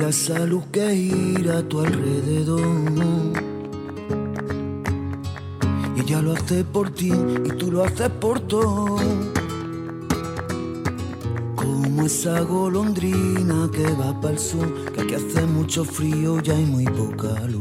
Mira esa luz que gira a tu alrededor, y ella lo hace por ti y tú lo haces por todo. Como esa golondrina que va para el sur, que aquí hace mucho frío y hay muy poca luz.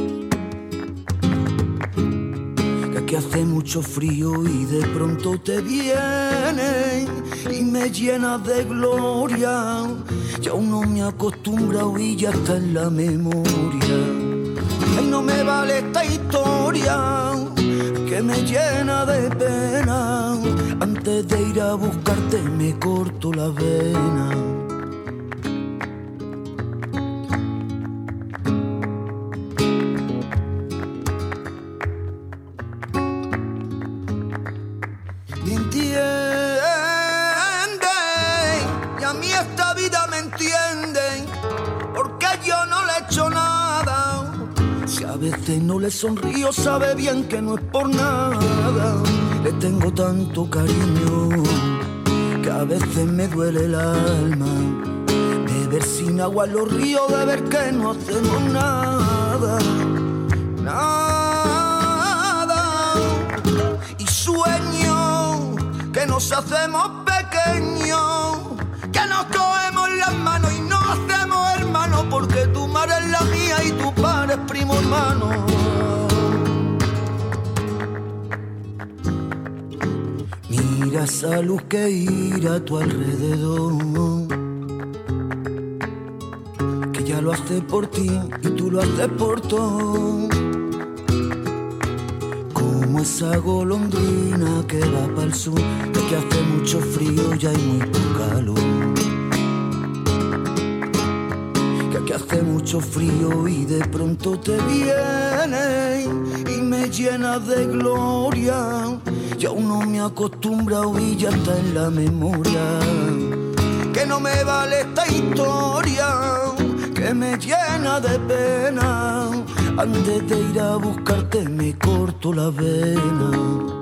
Que aquí hace mucho frío y de pronto te viene y me llena de gloria. Y aún no me he acostumbrado y ya está en la memoria. Ay, no me vale esta historia que me llena de pena. Antes de ir a buscarte me corto la vena. Me entiende, y a mí esta vida me entiende, porque yo no le he hecho nada. Si a veces no le sonrío, sabe bien que no es por nada. Le tengo tanto cariño que a veces me duele el alma. De ver sin agua en los ríos, de ver que no hacemos nada. Nada. Y sueño que nos hacemos pequeños, que nos cogemos las manos y nos hacemos hermanos, porque tu madre es la mía y tu padre es primo hermano. Mira esa luz que gira a tu alrededor, que ella lo hace por ti y tú lo haces por todo. Como esa golondrina que va para el sur, que hace mucho frío y hay muy poca luz. Que aquí hace mucho frío y de pronto te viene y me llena de gloria. Y aún no me he acostumbrado y ya está en la memoria. Que no me vale esta historia que me llena de pena. Antes de ir a buscarte me corto la vena.